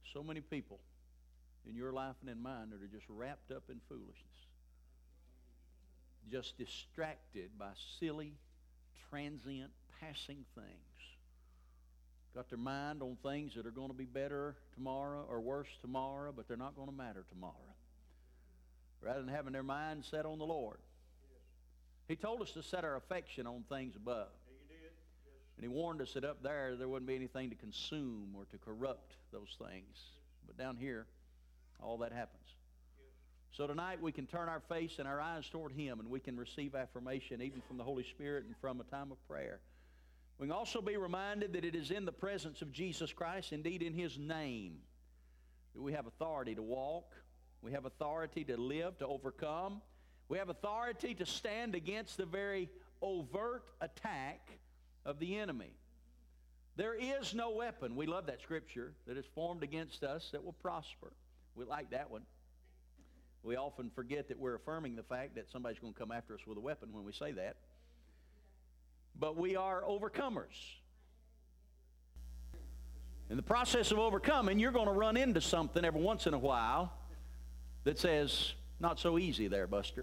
so many people in your life and in mine that are just wrapped up in foolishness. Just distracted by silly, transient, passing things. Got their mind on things that are going to be better tomorrow or worse tomorrow, but they're not going to matter tomorrow. Rather than having their mind set on the Lord. He told us to set our affection on things above. And he warned us that up there wouldn't be anything to consume or to corrupt those things. But down here, all that happens. So tonight we can turn our face and our eyes toward Him, and we can receive affirmation even from the Holy Spirit and from a time of prayer. We can also be reminded that it is in the presence of Jesus Christ, indeed in His name, that we have authority to walk. We have authority to live, to overcome. We have authority to stand against the very overt attack of the enemy. There is no weapon, we love that scripture, that is formed against us that will prosper. We like that one. We often forget that we're affirming the fact that somebody's going to come after us with a weapon when we say that. But we are overcomers. In the process of overcoming, you're going to run into something every once in a while that says, not so easy there, Buster.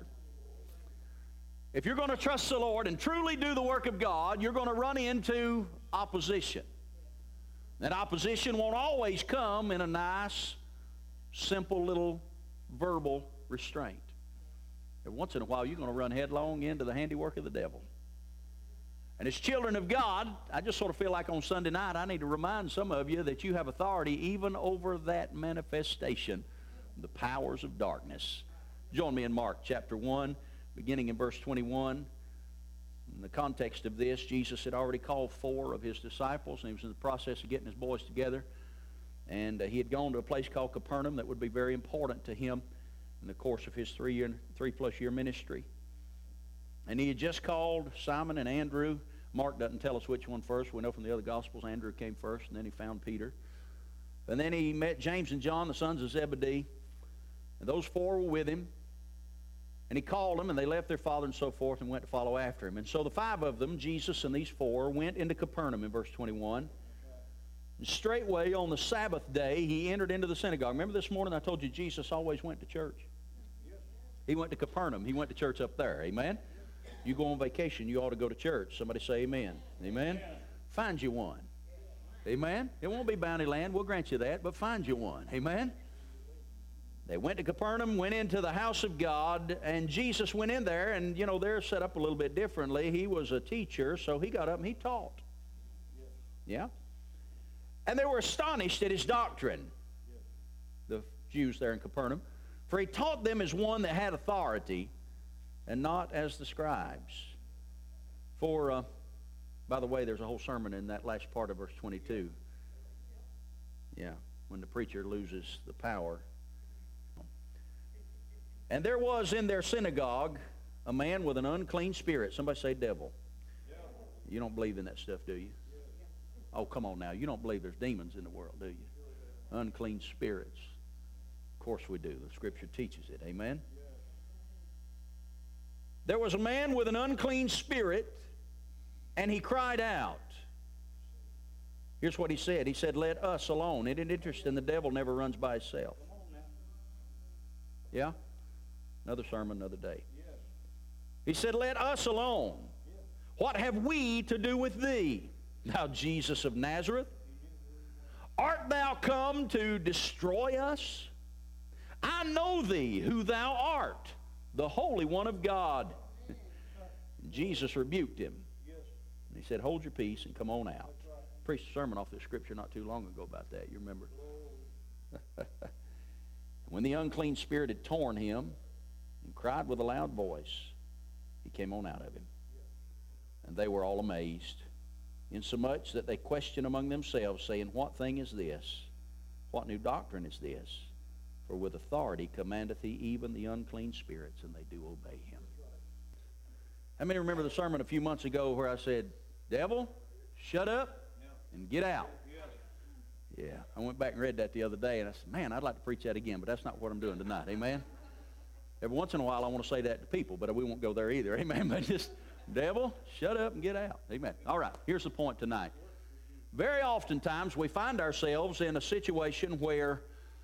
If you're going to trust the Lord and truly do the work of God, you're going to run into opposition. That opposition won't always come in a nice, simple little verbal restraint. Every once in a while, you're going to run headlong into the handiwork of the devil. And as children of God, I just sort of feel like on Sunday night, I need to remind some of you that you have authority even over that manifestation, the powers of darkness. Join me in Mark chapter 1, beginning in verse 21. In the context of this, Jesus had already called 4 of His disciples, and He was in the process of getting His boys together. And He had gone to a place called Capernaum that would be very important to Him in the course of His 3+ year ministry. And He had just called Simon and Andrew. Mark doesn't tell us which one first. We know from the other Gospels Andrew came first, and then He found Peter. And then He met James and John, the sons of Zebedee. And those 4 were with Him. And He called them, and they left their father and so forth and went to follow after Him. And so the 5 of them, Jesus and these 4, went into Capernaum in verse 21. And straightway on the Sabbath day, He entered into the synagogue. Remember this morning I told you Jesus always went to church? He went to Capernaum. He went to church up there. Amen? You go on vacation, you ought to go to church. Somebody say amen. Amen? Find you one. Amen? It won't be Bounty Land. We'll grant you that, but find you one. Amen? They went to Capernaum, went into the house of God, and Jesus went in there, and, you know, they're set up a little bit differently. He was a teacher, so He got up and He taught. Yeah? And they were astonished at His doctrine, the Jews there in Capernaum, for He taught them as one that had authority and not as the scribes. For, by the way, there's a whole sermon in that last part of verse 22. Yeah, when the preacher loses the power. And there was in their synagogue a man with an unclean spirit. Somebody say devil. You don't believe in that stuff, do you? Oh, come on now. You don't believe there's demons in the world, do you? Unclean spirits. Of course we do. The Scripture teaches it. Amen? There was a man with an unclean spirit, and he cried out. Here's what he said. He said, let us alone. It isn't interesting. The devil never runs by himself. Yeah? Another sermon, another day. He said, let us alone. What have we to do with thee, thou Jesus of Nazareth? Art thou come to destroy us? I know thee, who thou art, the Holy One of God. Jesus rebuked him. And He said, hold your peace and come on out. I preached a sermon off this scripture not too long ago about that. You remember? When the unclean spirit had torn him and cried with a loud voice, he came on out of him. And they were all amazed, insomuch that they questioned among themselves, saying, what thing is this? What new doctrine is this? For with authority commandeth He even the unclean spirits, and they do obey Him. How many remember the sermon a few months ago where I said, devil, shut up and get out? Yeah, I went back and read that the other day, and I said, man, I'd like to preach that again, but that's not what I'm doing tonight. Amen? Every once in a while, I want to say that to people, but we won't go there either. Amen? But just, devil, shut up and get out. Amen. All right, here's the point tonight. Very oftentimes we find ourselves in a situation where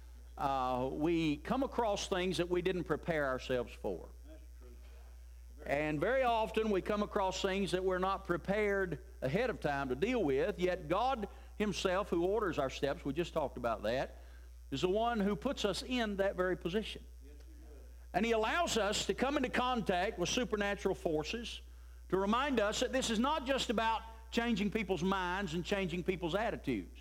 we come across things that we didn't prepare ourselves for. And very often we come across things that we're not prepared ahead of time to deal with, yet God Himself, who orders our steps, we just talked about that, is the one who puts us in that very position. And He allows us to come into contact with supernatural forces to remind us that this is not just about changing people's minds and changing people's attitudes.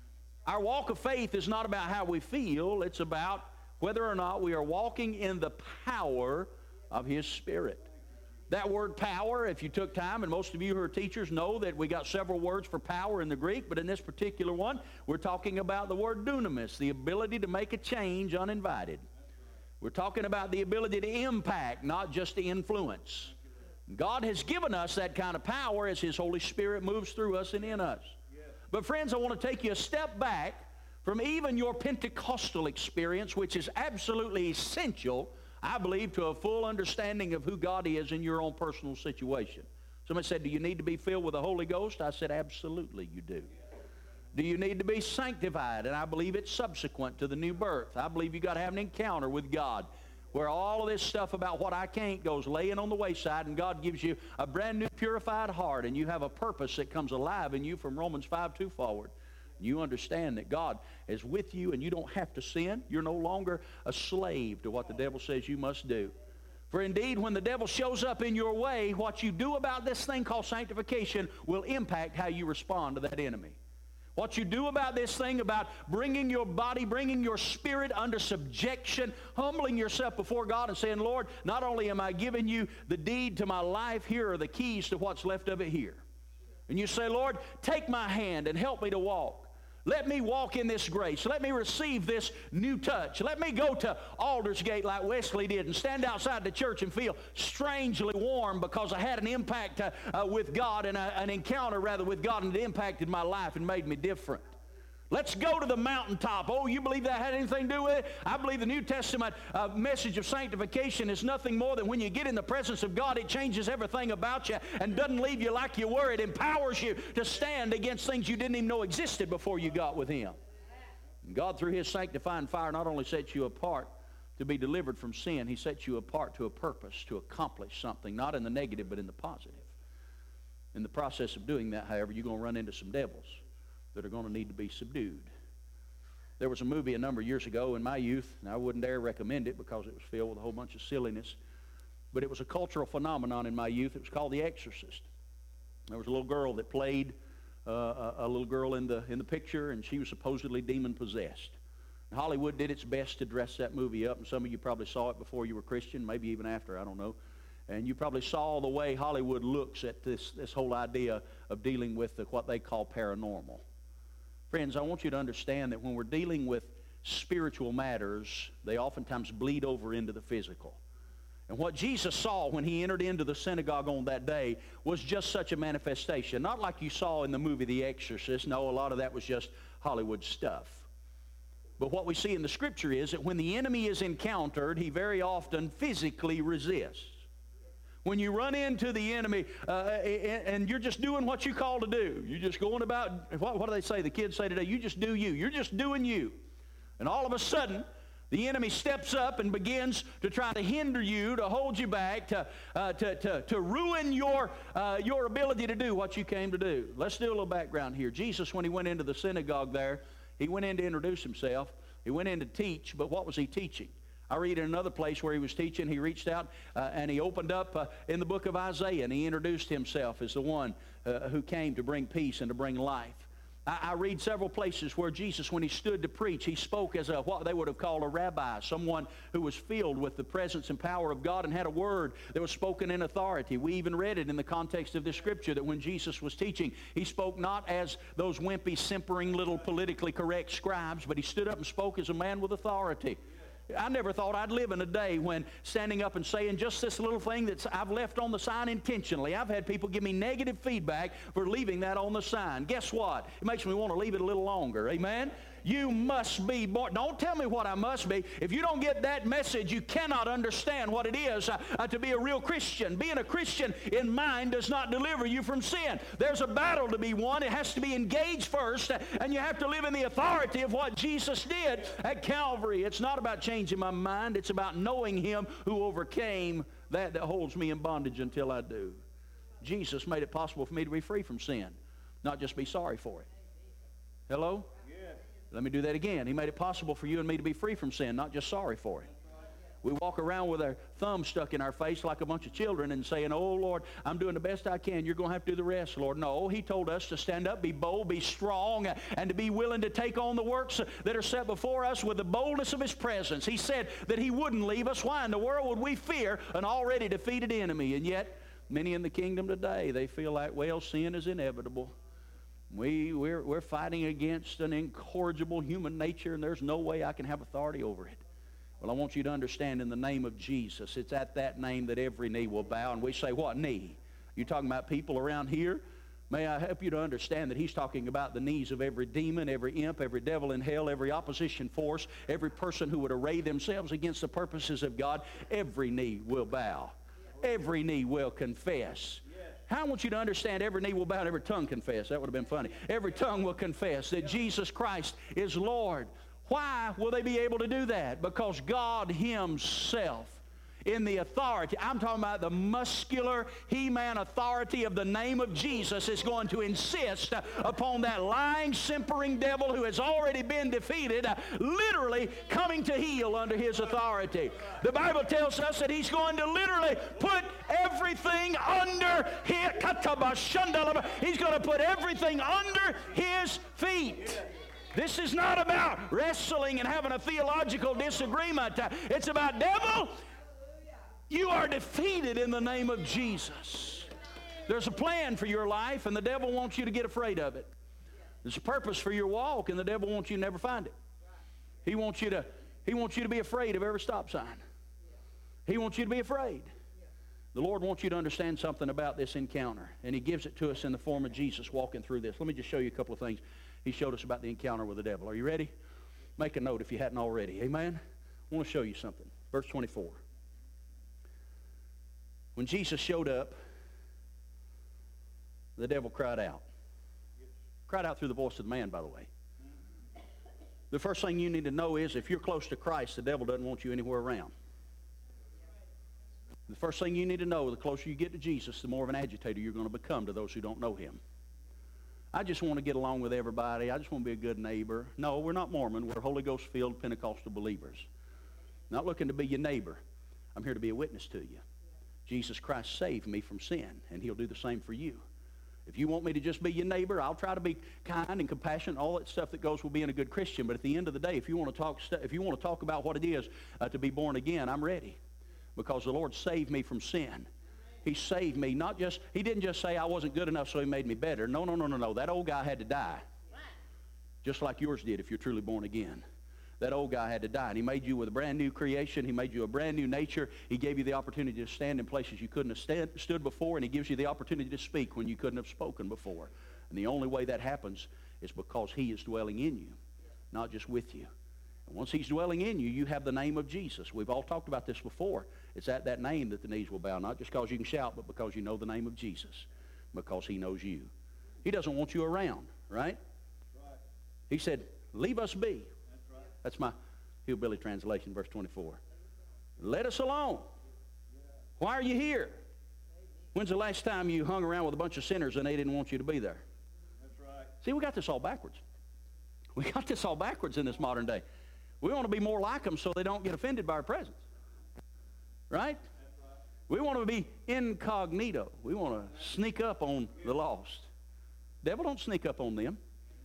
Our walk of faith is not about how we feel. It's about whether or not we are walking in the power of His Spirit. That word power, if you took time, and most of you who are teachers know that we got several words for power in the Greek, but in this particular one, we're talking about the word dunamis, the ability to make a change uninvited. We're talking about the ability to impact, not just to influence. God has given us that kind of power as His Holy Spirit moves through us and in us. But friends, I want to take you a step back from even your Pentecostal experience, which is absolutely essential, I believe, to a full understanding of who God is in your own personal situation. Somebody said, do you need to be filled with the Holy Ghost? I said, absolutely you do. Do you need to be sanctified? And I believe it's subsequent to the new birth. I believe you got to have an encounter with God where all of this stuff about what I can't goes laying on the wayside, and God gives you a brand new purified heart, and you have a purpose that comes alive in you from Romans 5:2 forward. You understand that God is with you and you don't have to sin. You're no longer a slave to what the devil says you must do. For indeed, when the devil shows up in your way, what you do about this thing called sanctification will impact how you respond to that enemy. What you do about this thing, about bringing your body, bringing your spirit under subjection, humbling yourself before God and saying, Lord, not only am I giving you the deed to my life, here are the keys to what's left of it here. And you say, Lord, take my hand and help me to walk. Let me walk in this grace. Let me receive this new touch. Let me go to Aldersgate like Wesley did and stand outside the church and feel strangely warm because I had an impact with God and an encounter rather with God, and it impacted my life and made me different. Let's go to the mountaintop. Oh, you believe that had anything to do with it? I believe the New Testament message of sanctification is nothing more than when you get in the presence of God, it changes everything about you and doesn't leave you like you were. It empowers you to stand against things you didn't even know existed before you got with Him. And God, through His sanctifying fire, not only sets you apart to be delivered from sin, He sets you apart to a purpose, to accomplish something, not in the negative but in the positive. In the process of doing that, however, you're going to run into some devils that are going to need to be subdued. There was a movie a number of years ago in my youth, and I wouldn't dare recommend it because it was filled with a whole bunch of silliness, but it was a cultural phenomenon in my youth. It was called The Exorcist. There was a little girl that played a little girl in the picture, and she was supposedly demon-possessed. And Hollywood did its best to dress that movie up, and some of you probably saw it before you were Christian, maybe even after, I don't know. And you probably saw the way Hollywood looks at this whole idea of dealing with what they call paranormal. Friends, I want you to understand that when we're dealing with spiritual matters, they oftentimes bleed over into the physical. And what Jesus saw when He entered into the synagogue on that day was just such a manifestation. Not like you saw in the movie The Exorcist. No, a lot of that was just Hollywood stuff. But what we see in the Scripture is that when the enemy is encountered, he very often physically resists. When you run into the enemy and you're just doing what you call to do, you're just going about, what do they say, the kids say today, you just do you. You're just doing you. And all of a sudden, the enemy steps up and begins to try to hinder you, to hold you back, to ruin your ability to do what you came to do. Let's do a little background here. Jesus, when He went into the synagogue there, He went in to introduce Himself. He went in to teach, but what was He teaching? I read in another place where He was teaching, He reached out and He opened up in the book of Isaiah, and He introduced Himself as the one who came to bring peace and to bring life. I read several places where Jesus, when He stood to preach, He spoke as what they would have called a rabbi, someone who was filled with the presence and power of God and had a word that was spoken in authority. We even read it in the context of this Scripture that when Jesus was teaching, He spoke not as those wimpy, simpering little politically correct scribes, but He stood up and spoke as a man with authority. I never thought I'd live in a day when standing up and saying just this little thing that I've left on the sign intentionally. I've had people give me negative feedback for leaving that on the sign. Guess what? It makes me want to leave it a little longer. Amen? You must be born. Don't tell me what I must be. If you don't get that message, you cannot understand what it is to be a real Christian. Being a Christian in mind does not deliver you from sin. There's a battle to be won. It has to be engaged first, and you have to live in the authority of what Jesus did at Calvary. It's not about changing my mind. It's about knowing Him who overcame that holds me in bondage until I do. Jesus made it possible for me to be free from sin, not just be sorry for it. Hello? Let me do that again. He made it possible for you and me to be free from sin, not just sorry for it. We walk around with our thumb stuck in our face like a bunch of children and saying, oh, Lord, I'm doing the best I can. You're going to have to do the rest, Lord. No, He told us to stand up, be bold, be strong, and to be willing to take on the works that are set before us with the boldness of His presence. He said that He wouldn't leave us. Why in the world would we fear an already defeated enemy? And yet, many in the kingdom today, they feel like, well, sin is inevitable. We're fighting against an incorrigible human nature, and there's no way I can have authority over it. Well, I want you to understand, in the name of Jesus, it's at that name that every knee will bow. And we say, what knee? You talking about people around here? May I help you to understand that He's talking about the knees of every demon, every imp, every devil in hell, every opposition force, every person who would array themselves against the purposes of God. Every knee will bow. Every knee will confess. I want you to understand, every knee will bow and every tongue confess. That would have been funny. Every tongue will confess that Jesus Christ is Lord. Why will they be able to do that? Because God Himself, in the authority, I'm talking about the muscular He-Man authority of the name of Jesus, is going to insist upon that lying, simpering devil who has already been defeated, literally coming to heel under His authority. The Bible tells us that He's going to literally put everything under His, He's going to put everything under His feet. This is not about wrestling and having a theological disagreement. It's about, devil, you are defeated in the name of Jesus. There's a plan for your life, and the devil wants you to get afraid of it. There's a purpose for your walk, and the devil wants you to never find it. He wants you to be afraid of every stop sign. He wants you to be afraid. The Lord wants you to understand something about this encounter, and He gives it to us in the form of Jesus walking through this. Let me just show you a couple of things He showed us about the encounter with the devil. Are you ready? Make a note if you hadn't already. Amen? I want to show you something. Verse 24. When Jesus showed up, the devil cried out. Cried out through the voice of the man, by the way. The first thing you need to know is, if you're close to Christ, the devil doesn't want you anywhere around. The first thing you need to know, the closer you get to Jesus, the more of an agitator you're going to become to those who don't know Him. I just want to get along with everybody. I just want to be a good neighbor. No, we're not Mormon. We're Holy Ghost-filled Pentecostal believers. Not looking to be your neighbor. I'm here to be a witness to you. Jesus Christ saved me from sin, and He'll do the same for you. If you want me to just be your neighbor, I'll try to be kind and compassionate, all that stuff that goes with being a good Christian. But at the end of the day, if you want to talk about what it is to be born again, I'm ready, because the Lord saved me from sin. He saved me. He didn't just say I wasn't good enough, so He made me better. No. That old guy had to die, just like yours did if you're truly born again. That old guy had to die, and He made you with a brand new creation. He made you a brand new nature. He gave you the opportunity to stand in places you couldn't have stood before, and He gives you the opportunity to speak when you couldn't have spoken before. And the only way that happens is because He is dwelling in you, not just with you. And once He's dwelling in you, you have the name of Jesus. We've all talked about this before. It's at that name that the knees will bow, not just because you can shout, but because you know the name of Jesus, because He knows you. He doesn't want you around, right? He said, leave us be. That's my hillbilly translation, verse 24. Let us alone. Why are you here? When's the last time you hung around with a bunch of sinners and they didn't want you to be there? That's right. See, we got this all backwards. We got this all backwards in this modern day. We want to be more like them so they don't get offended by our presence. Right? That's right. We want to be incognito. We want to sneak up on the lost. Devil don't sneak up on them.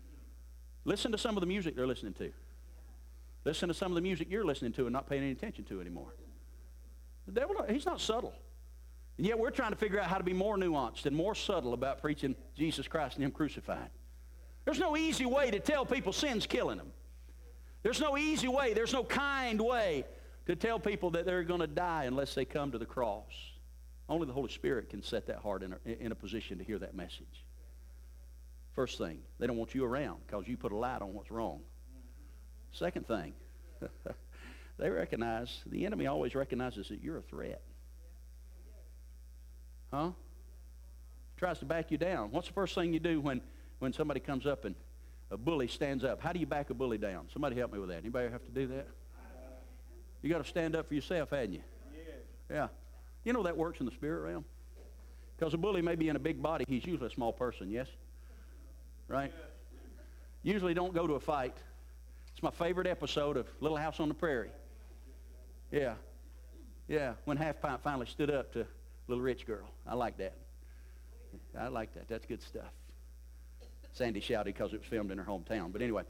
Listen to some of the music they're listening to. Listen to some of the music you're listening to and not paying any attention to anymore. The devil, he's not subtle. And yet we're trying to figure out how to be more nuanced and more subtle about preaching Jesus Christ and Him crucified. There's no easy way to tell people sin's killing them. There's no easy way, there's no kind way to tell people that they're going to die unless they come to the cross. Only the Holy Spirit can set that heart in a position to hear that message. First thing, they don't want you around because you put a light on what's wrong. Second thing, they recognize, the enemy always recognizes that you're a threat. Huh? Tries to back you down. What's the first thing you do when somebody comes up and a bully stands up? How do you back a bully down? Somebody help me with that. Anybody have to do that? You got to stand up for yourself, hadn't you? Yeah. You know that works in the spirit realm? Because a bully may be in a big body. He's usually a small person, yes? Right? Usually don't go to a fight. It's my favorite episode of Little House on the Prairie. Yeah. Yeah. When Half Pint finally stood up to Little Rich Girl. I like that. I like that. That's good stuff. Sandy shouted because it was filmed in her hometown. But anyway.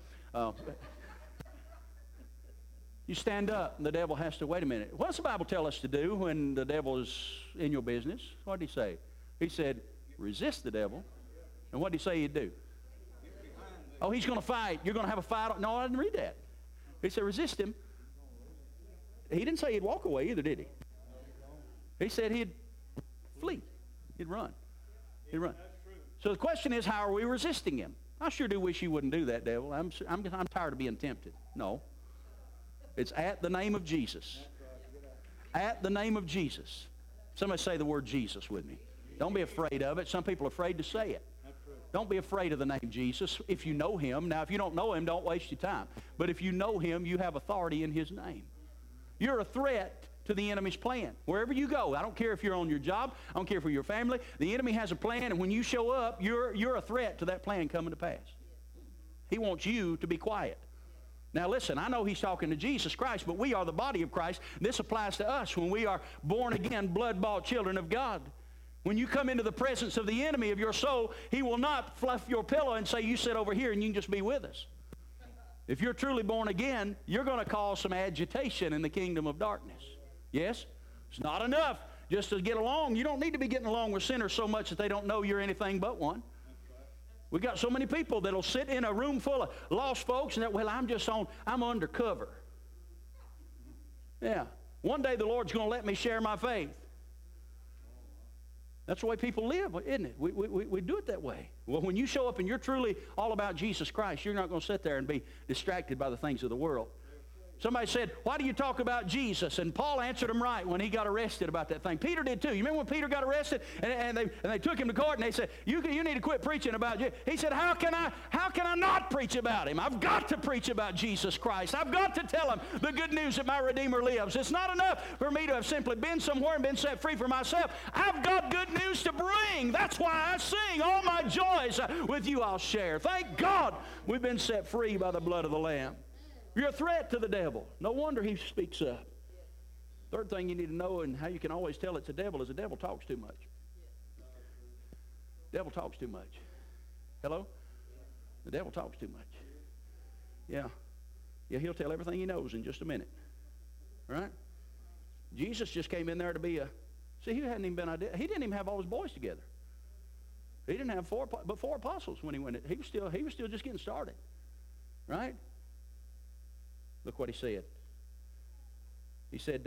You stand up and the devil has to, wait a minute. What does the Bible tell us to do when the devil is in your business? What did he say? He said, resist the devil. And what did he say he'd do? Oh, he's going to fight. You're going to have a fight. No, I didn't read that. He said, resist him. He didn't say he'd walk away either, did he? He said he'd flee. He'd run. He'd run. So the question is, how are we resisting him? I sure do wish you wouldn't do that, devil. I'm tired of being tempted. No. It's at the name of Jesus. At the name of Jesus. Somebody say the word Jesus with me. Don't be afraid of it. Some people are afraid to say it. Don't be afraid of the name Jesus if you know him. Now, if you don't know him, don't waste your time. But if you know him, you have authority in his name. You're a threat to the enemy's plan. Wherever you go, I don't care if you're on your job, I don't care if you're your family, the enemy has a plan, and when you show up, you're a threat to that plan coming to pass. He wants you to be quiet. Now listen, I know he's talking to Jesus Christ, but we are the body of Christ. This applies to us when we are born again, blood-bought children of God. When you come into the presence of the enemy of your soul, he will not fluff your pillow and say, you sit over here and you can just be with us. If you're truly born again, you're going to cause some agitation in the kingdom of darkness. Yes? It's not enough just to get along. You don't need to be getting along with sinners so much that they don't know you're anything but one. We got so many people that'll sit in a room full of lost folks and that, well, I'm undercover. Yeah. One day the Lord's going to let me share my faith. That's the way people live, isn't it? We do it that way. Well, when you show up and you're truly all about Jesus Christ, you're not going to sit there and be distracted by the things of the world. Somebody said, why do you talk about Jesus? And Paul answered him right when he got arrested about that thing. Peter did too. You remember when Peter got arrested and they took him to court and they said, you need to quit preaching about Jesus. He said, how can I not preach about him? I've got to preach about Jesus Christ. I've got to tell him the good news that my Redeemer lives. It's not enough for me to have simply been somewhere and been set free for myself. I've got good news to bring. That's why I sing. All my joys with you I'll share. Thank God we've been set free by the blood of the Lamb. You're a threat to the devil. No wonder he speaks up. Third thing you need to know and how you can always tell it's a devil is the devil talks too much. The devil talks too much. Hello? The devil talks too much. Yeah. Yeah, he'll tell everything he knows in just a minute. All right? Jesus just came in there to be see, he didn't even have all his boys together. He didn't have four apostles when he went. He was still just getting started. Right? Look what he said. He said,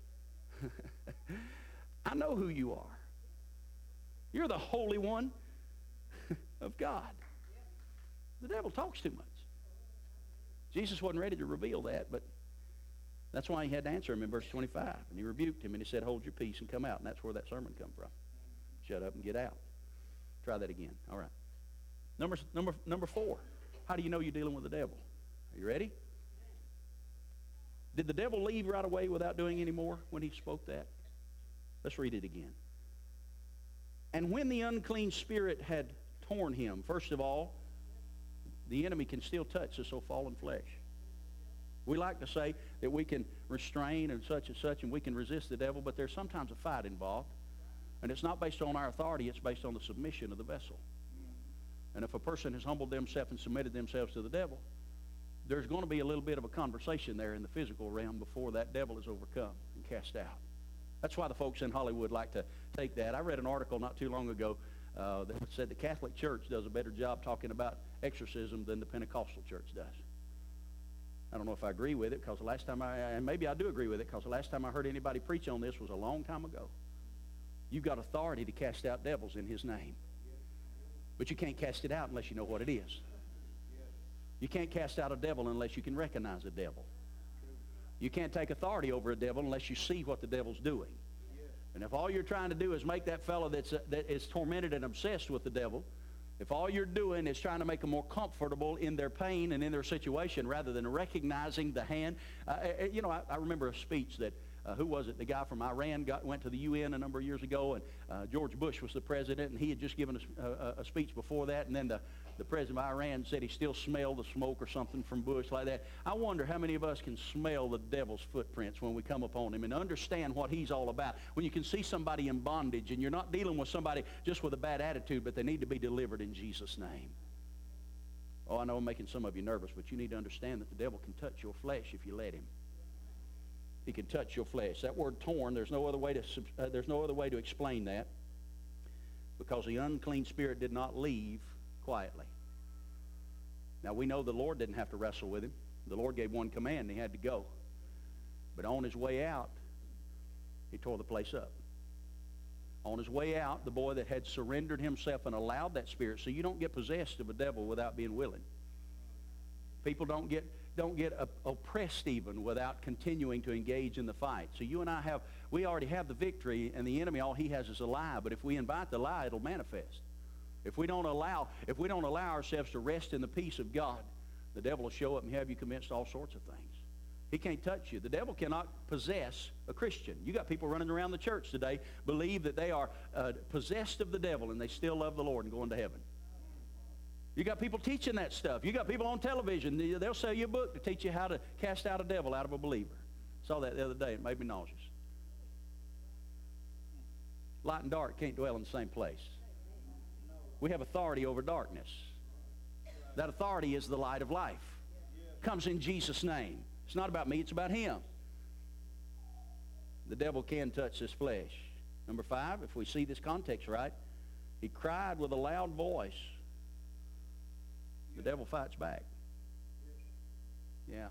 I know who you are. You're the Holy One of God. The devil talks too much. Jesus wasn't ready to reveal that, but that's why he had to answer him in verse 25. And he rebuked him and he said, hold your peace and come out. And that's where that sermon come from. Shut up and get out. Try that again. All right. Number 4. How do you know you're dealing with the devil? Are you ready? Did the devil leave right away without doing any more when he spoke that? Let's read it again. And when the unclean spirit had torn him, first of all, the enemy can still touch this old fallen flesh. We like to say that we can restrain and such, and we can resist the devil, but there's sometimes a fight involved. And it's not based on our authority, it's based on the submission of the vessel. And if a person has humbled themselves and submitted themselves to the devil, there's going to be a little bit of a conversation there in the physical realm before that devil is overcome and cast out. That's why the folks in Hollywood like to take that. I read an article not too long ago that said the Catholic Church does a better job talking about exorcism than the Pentecostal Church does. I don't know if I agree with it, because the last time and maybe I do agree with it, because the last time I heard anybody preach on this was a long time ago. You've got authority to cast out devils in his name. But you can't cast it out unless you know what it is. You can't cast out a devil unless you can recognize a devil. You can't take authority over a devil unless you see what the devil's doing. And if all you're trying to do is make that fellow that is tormented and obsessed with the devil, if all you're doing is trying to make them more comfortable in their pain and in their situation rather than recognizing the hand. I remember a speech that, who was it? The guy from Iran went to the UN a number of years ago, and George Bush was the president, and he had just given a speech before that, and then the president of Iran said he still smelled the smoke or something from Bush like that. I wonder how many of us can smell the devil's footprints when we come upon him and understand what he's all about. When you can see somebody in bondage and you're not dealing with somebody just with a bad attitude, but they need to be delivered in Jesus' name. Oh, I know I'm making some of you nervous, but you need to understand that the devil can touch your flesh if you let him. He can touch your flesh. That word torn, there's no other way to explain that, because the unclean spirit did not leave quietly. Now, we know the Lord didn't have to wrestle with him. The Lord gave one command and he had to go. But on his way out, he tore the place up. On his way out, the boy that had surrendered himself and allowed that spirit. So you don't get possessed of a devil without being willing. People don't get oppressed even without continuing to engage in the fight. So you and we already have the victory, and the enemy, all he has is a lie. But if we invite the lie, it'll manifest. If we don't allow ourselves to rest in the peace of God, the devil will show up and have you convinced all sorts of things. He can't touch you. The devil cannot possess a Christian. You got people running around the church today, believe that they are possessed of the devil, and they still love the Lord and going to heaven. You got people teaching that stuff. You got people on television. They'll sell you a book to teach you how to cast out a devil out of a believer. Saw that the other day. It made me nauseous. Light and dark can't dwell in the same place. We have authority over darkness. That authority is the light of life. Comes in Jesus' name. It's not about me, it's about him. The devil can touch this flesh. Number 5, if we see this context right, he cried with a loud voice. The devil fights back. Yeah.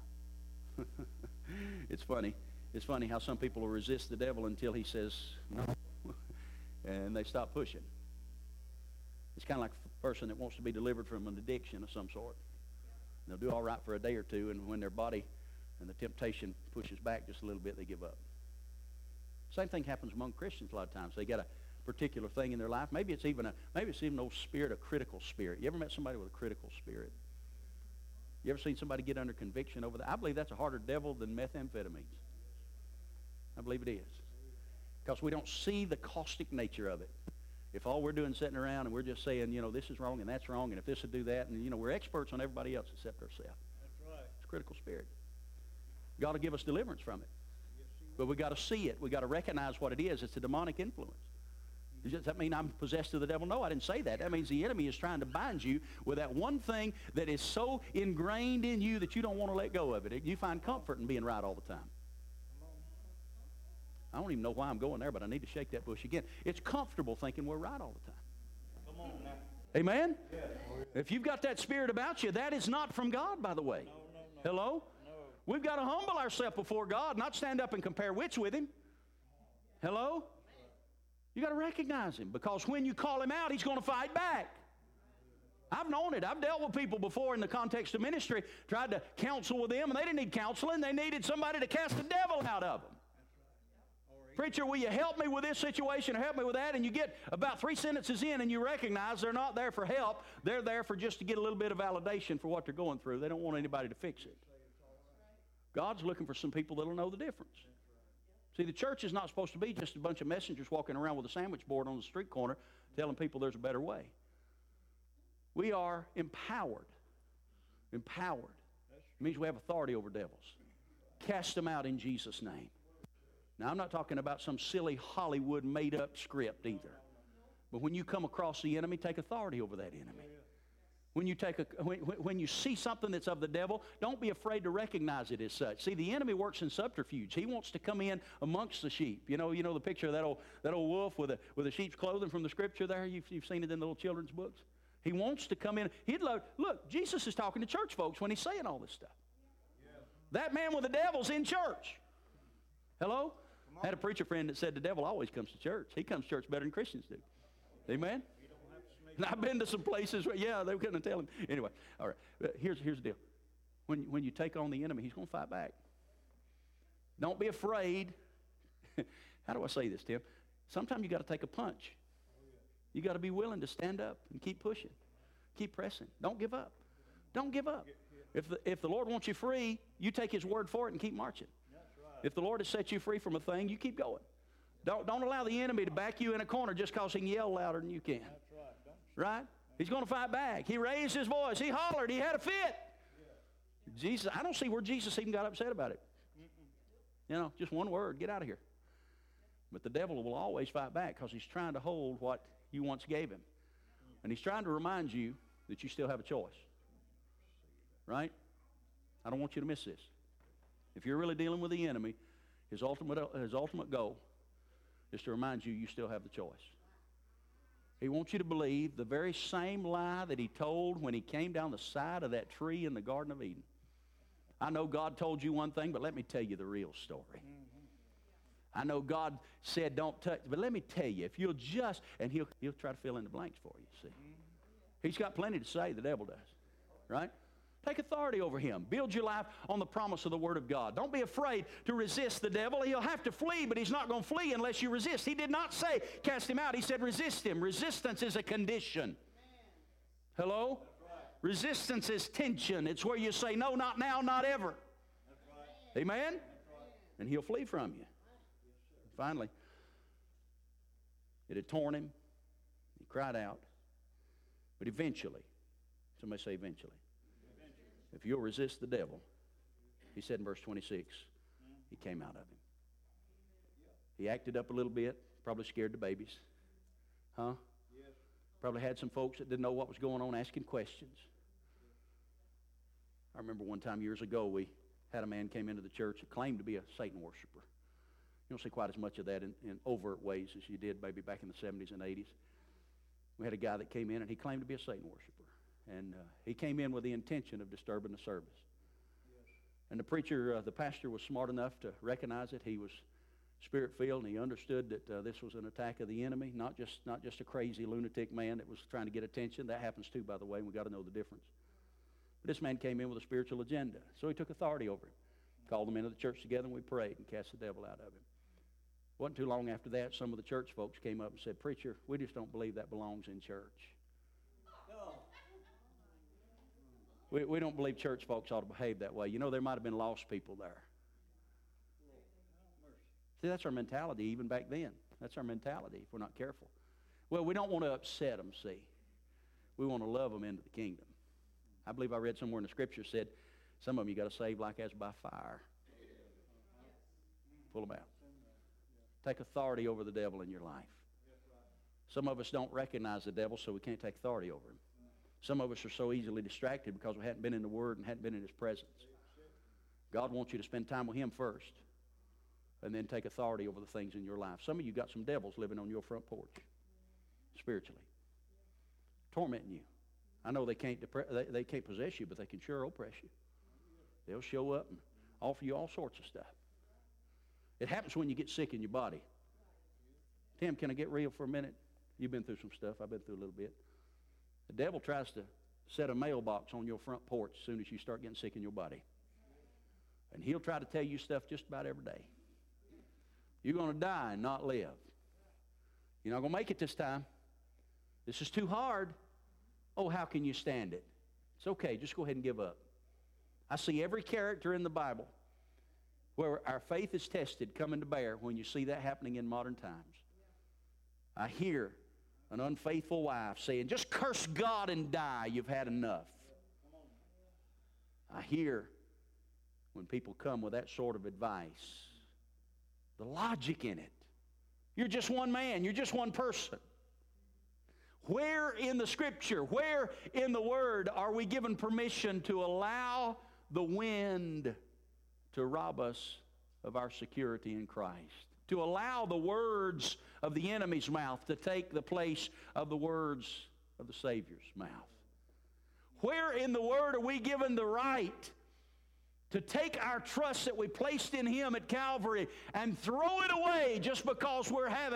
It's funny. It's funny how some people will resist the devil until he says no. And they stop pushing. It's kind of like a person that wants to be delivered from an addiction of some sort. They'll do all right for a day or two, and when their body and the temptation pushes back just a little bit, they give up. Same thing happens among Christians a lot of times. They got a particular thing in their life. Maybe it's even an old spirit, a critical spirit. You ever met somebody with a critical spirit? You ever seen somebody get under conviction over that? I believe that's a harder devil than methamphetamines. I believe it is. Because we don't see the caustic nature of it. If all we're doing is sitting around and we're just saying, this is wrong and that's wrong, and if this would do that, and, we're experts on everybody else except ourselves. That's right. It's a critical spirit. God will give us deliverance from it. But we got to see it. We got to recognize what it is. It's a demonic influence. Does that mean I'm possessed of the devil? No, I didn't say that. That means the enemy is trying to bind you with that one thing that is so ingrained in you that you don't want to let go of it. You find comfort in being right all the time. I don't even know why I'm going there, but I need to shake that bush again. It's comfortable thinking we're right all the time. Come on now. Amen? Yeah. If you've got that spirit about you, that is not from God, by the way. No. Hello? No. We've got to humble ourselves before God, not stand up and compare wits with him. Hello? You got to recognize him, because when you call him out, he's going to fight back. I've known it. I've dealt with people before in the context of ministry, tried to counsel with them, and they didn't need counseling. They needed somebody to cast the devil out of them. Preacher, will you help me with this situation or help me with that? And you get about 3 sentences in and you recognize they're not there for help. They're there for just to get a little bit of validation for what they're going through. They don't want anybody to fix it. God's looking for some people that will know the difference. See, the church is not supposed to be just a bunch of messengers walking around with a sandwich board on the street corner telling people there's a better way. We are empowered. Empowered. It means we have authority over devils. Cast them out in Jesus' name. Now, I'm not talking about some silly Hollywood made-up script either. But when you come across the enemy, take authority over that enemy. When you see something that's of the devil, don't be afraid to recognize it as such. See, the enemy works in subterfuge. He wants to come in amongst the sheep. You know the picture of that old wolf with a sheep's clothing from the scripture there? You've seen it in the little children's books. He wants to come in. Look, Jesus is talking to church folks when he's saying all this stuff. That man with the devil's in church. Hello? I had a preacher friend that said the devil always comes to church. He comes to church better than Christians do. Amen? And I've been to some places where, yeah, they couldn't tell him. Anyway, all right, here's the deal. When you take on the enemy, he's going to fight back. Don't be afraid. How do I say this, Tim? Sometimes you got to take a punch. You got to be willing to stand up and keep pushing. Keep pressing. Don't give up. Don't give up. If the Lord wants you free, you take His word for it and keep marching. If the Lord has set you free from a thing, you keep going. Don't allow the enemy to back you in a corner just because he can yell louder than you can. Right? He's going to fight back. He raised his voice. He hollered. He had a fit. Jesus, I don't see where Jesus even got upset about it. You know, just one word, get out of here. But the devil will always fight back because he's trying to hold what you once gave him. And he's trying to remind you that you still have a choice. Right? I don't want you to miss this. If you're really dealing with the enemy, his ultimate goal is to remind you still have the choice. He wants you to believe the very same lie that he told when he came down the side of that tree in the Garden of Eden. I know God told you one thing, but let me tell you the real story. I know God said don't touch, but let me tell you, if you'll just, and he'll try to fill in the blanks for you, see. He's got plenty to say, the devil does, right? Take authority over him. Build your life on the promise of the Word of God. Don't be afraid to resist the devil. He'll have to flee, but he's not going to flee unless you resist. He did not say cast him out. He said resist him. Resistance is a condition. Hello? Right. Resistance is tension. It's where you say, no, not now, not ever. Right. Amen? Right. And he'll flee from you. Finally, it had torn him. He cried out. But eventually, somebody say eventually. If you'll resist the devil, he said in verse 26, he came out of him. He acted up a little bit, probably scared the babies. Huh? Probably had some folks that didn't know what was going on asking questions. I remember one time years ago, we had a man came into the church that claimed to be a Satan worshiper. You don't see quite as much of that in overt ways as you did maybe back in the 70s and 80s. We had a guy that came in and he claimed to be a Satan worshiper. And he came in with the intention of disturbing the service. And the preacher, the pastor, was smart enough to recognize it. He was Spirit-filled, and he understood that this was an attack of the enemy, not just a crazy lunatic man that was trying to get attention. That happens too, by the way, and we've got to know the difference. But this man came in with a spiritual agenda, so he took authority over him. Called them into the church together, and we prayed and cast the devil out of him. Wasn't too long after that, some of the church folks came up and said, "Preacher, we just don't believe that belongs in church. We don't believe church folks ought to behave that way. You know, there might have been lost people there." See, that's our mentality even back then. That's our mentality if we're not careful. Well, we don't want to upset them, see. We want to love them into the kingdom. I believe I read somewhere in the scripture said, some of them you got to save like as by fire. Pull them out. Take authority over the devil in your life. Some of us don't recognize the devil, so we can't take authority over him. Some of us are so easily distracted because we hadn't been in the Word and hadn't been in His presence. God wants you to spend time with Him first and then take authority over the things in your life. Some of you got some devils living on your front porch spiritually, tormenting you. I know they can't possess you, but they can sure oppress you. They'll show up and offer you all sorts of stuff. It happens when you get sick in your body. Tim, can I get real for a minute? You've been through some stuff. I've been through a little bit. The devil tries to set a mailbox on your front porch as soon as you start getting sick in your body. And he'll try to tell you stuff just about every day. You're going to die and not live. You're not going to make it this time. This is too hard. Oh, how can you stand it? It's okay. Just go ahead and give up. I see every character in the Bible where our faith is tested coming to bear when you see that happening in modern times. I hear an unfaithful wife saying, just curse God and die. You've had enough. I hear when people come with that sort of advice, the logic in it. You're just one man. You're just one person. Where in the Scripture, where in the Word are we given permission to allow the wind to rob us of our security in Christ? To allow the words of the enemy's mouth to take the place of the words of the Savior's mouth? Where in the Word are we given the right to take our trust that we placed in Him at Calvary and throw it away just because we're having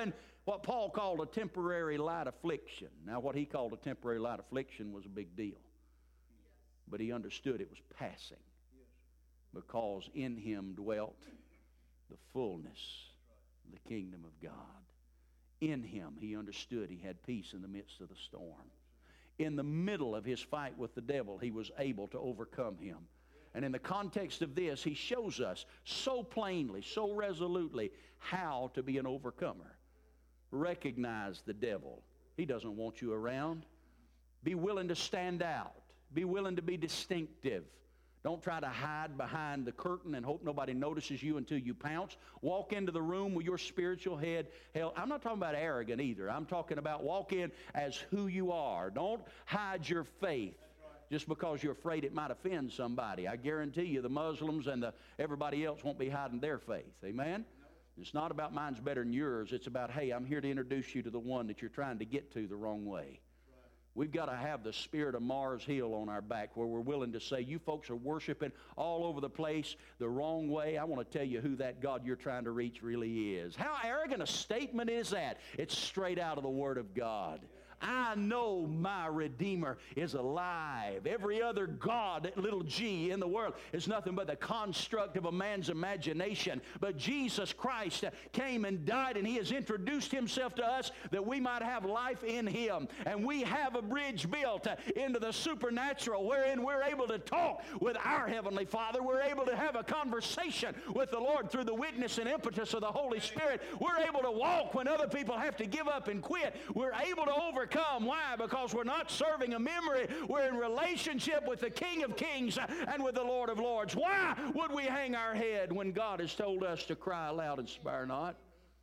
what Paul called a temporary light affliction. Now, what he called a temporary light affliction was a big deal. But he understood it was passing, because in him dwelt the fullness of the kingdom of God. In him, he understood he had peace in the midst of the storm. In the middle of his fight with the devil, he was able to overcome him. And in the context of this, he shows us so plainly, so resolutely, how to be an overcomer. Recognize the devil. He doesn't want you around. Be willing to stand out. Be willing to be distinctive. Don't try to hide behind the curtain and hope nobody notices you until you pounce. Walk into the room with your spiritual head held. I'm not talking about arrogant either. I'm talking about walk in as who you are. Don't hide your faith just because you're afraid it might offend somebody. I guarantee you the Muslims and everybody else won't be hiding their faith. Amen? It's not about mine's better than yours. It's about, hey, I'm here to introduce you to the one that you're trying to get to the wrong way. We've got to have the spirit of Mars Hill on our back, where we're willing to say, you folks are worshiping all over the place the wrong way. I want to tell you who that God you're trying to reach really is. How arrogant a statement is that? It's straight out of the Word of God. I know my Redeemer is alive. Every other God, little g, in the world is nothing but the construct of a man's imagination. But Jesus Christ came and died, and He has introduced Himself to us that we might have life in Him. And we have a bridge built into the supernatural, wherein we're able to talk with our Heavenly Father. We're able to have a conversation with the Lord through the witness and impetus of the Holy Spirit. We're able to walk when other people have to give up and quit. We're able to overcome. Why? Because we're not serving a memory. We're in relationship with the King of Kings and with the Lord of Lords. Why would we hang our head when God has told us to cry aloud and spare not?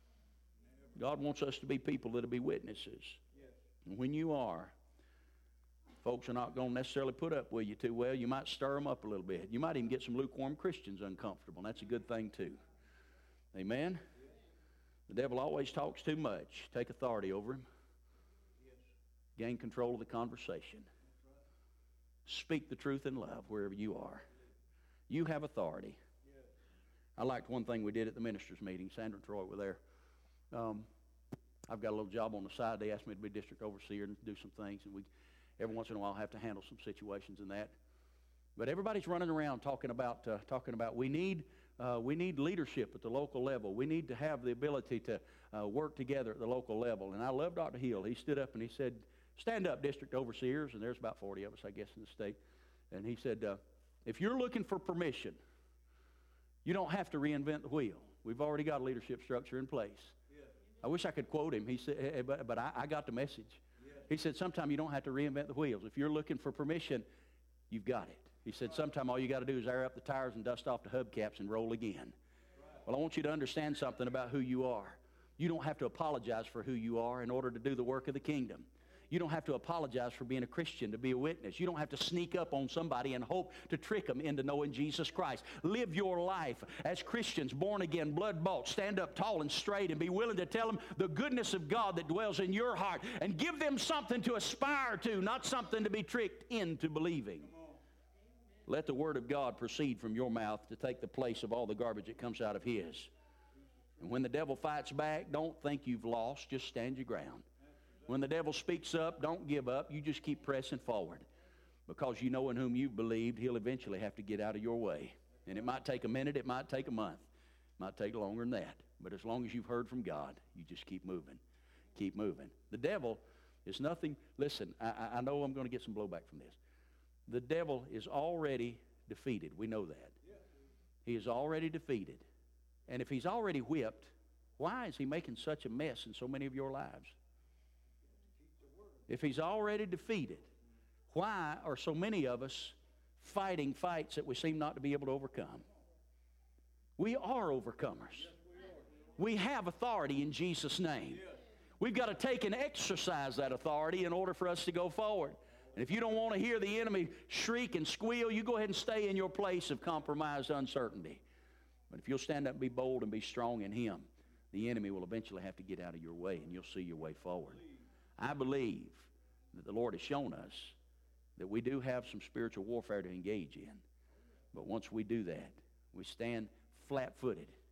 God wants us to be people that'll be witnesses. And when you are, folks are not going to necessarily put up with you too well. You might stir them up a little bit. You might even get some lukewarm Christians uncomfortable, and that's a good thing too. Amen? The devil always talks too much. Take authority over him. Gain control of the conversation. Speak the truth in love wherever you are. You have authority. I liked one thing we did at the ministers' meeting. Sandra and Troy were there. I've got a little job on the side. They asked me to be district overseer and do some things, and we every once in a while have to handle some situations in that. But everybody's running around talking about we need leadership at the local level. We need to have the ability to work together at the local level. And I love Dr. Hill. He stood up and he said, stand up, district overseers, and there's about 40 of us, I guess, in the state. And he said, if you're looking for permission, you don't have to reinvent the wheel. We've already got a leadership structure in place. I wish I could quote him. He said, but I got the message. He said, sometimes you don't have to reinvent the wheels. If you're looking for permission, you've got it. He said, sometimes all you got to do is air up the tires and dust off the hubcaps and roll again. Well, I want you to understand something about who you are. You don't have to apologize for who you are in order to do the work of the kingdom. You don't have to apologize for being a Christian to be a witness. You don't have to sneak up on somebody and hope to trick them into knowing Jesus Christ. Live your life as Christians, born again, blood bought. Stand up tall and straight and be willing to tell them the goodness of God that dwells in your heart, and give them something to aspire to, not something to be tricked into believing. Let the Word of God proceed from your mouth to take the place of all the garbage that comes out of His. And when the devil fights back, don't think you've lost. Just stand your ground. When the devil speaks up, don't give up. You just keep pressing forward, because you know in whom you've believed, He'll eventually have to get out of your way. And it might take a minute. It might take a month. It might take longer than that. But as long as you've heard from God, you just keep moving. Keep moving. The devil is nothing. Listen, I know I'm going to get some blowback from this. The devil is already defeated. We know that. He is already defeated. And if he's already whipped, why is he making such a mess in so many of your lives? If he's already defeated, why are so many of us fighting fights that we seem not to be able to overcome? We are overcomers. We have authority in Jesus' name. We've got to take and exercise that authority in order for us to go forward. And if you don't want to hear the enemy shriek and squeal, you go ahead and stay in your place of compromised uncertainty. But if you'll stand up and be bold and be strong in Him, the enemy will eventually have to get out of your way, and you'll see your way forward. I believe that the Lord has shown us that we do have some spiritual warfare to engage in. But once we do that, we stand flat-footed.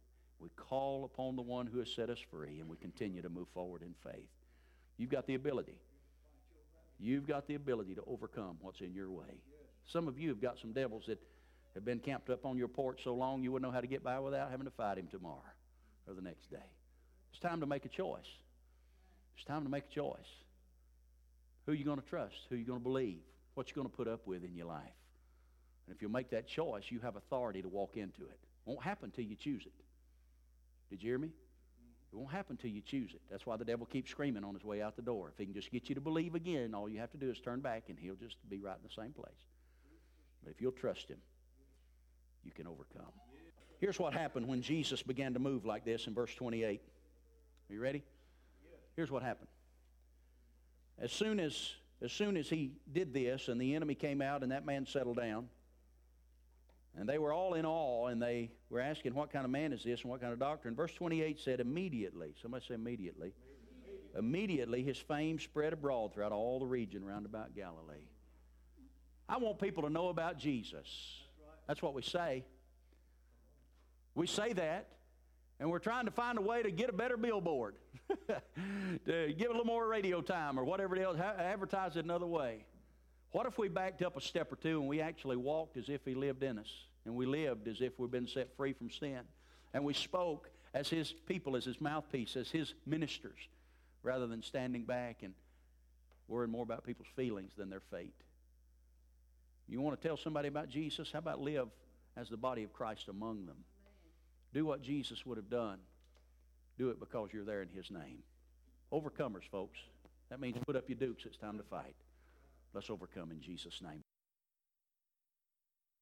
We call upon the one who has set us free, and we continue to move forward in faith. You've got the ability. You've got the ability to overcome what's in your way. Some of you have got some devils that have been camped up on your porch so long you wouldn't know how to get by without having to fight him tomorrow or the next day. It's time to make a choice. It's time to make a choice. Who are you going to trust? Who are you going to believe? What you going to put up with in your life? And if you make that choice, you have authority to walk into it. It won't happen till you choose it. Did you hear me? It won't happen till you choose it. That's why the devil keeps screaming on his way out the door. If he can just get you to believe again, all you have to do is turn back and he'll just be right in the same place. But if you'll trust him, you can overcome. Here's what happened when Jesus began to move like this in verse 28. Are you ready? Here's what happened. As soon as he did this and the enemy came out and that man settled down, and they were all in awe, and they were asking, what kind of man is this and what kind of doctrine? Verse 28 said, immediately. Somebody say immediately. Immediately his fame spread abroad throughout all the region round about Galilee. I want people to know about Jesus. That's what we say. We say that, and we're trying to find a way to get a better billboard, to give a little more radio time or whatever it is, advertise it another way. What if we backed up a step or two and we actually walked as if he lived in us, and we lived as if we've been set free from sin, and we spoke as his people, as his mouthpiece, as his ministers, rather than standing back and worrying more about people's feelings than their fate? You want to tell somebody about Jesus? How about live as the body of Christ among them? Do what Jesus would have done. Do it because you're there in his name. Overcomers, folks. That means put up your dukes. It's time to fight. Let's overcome in Jesus' name.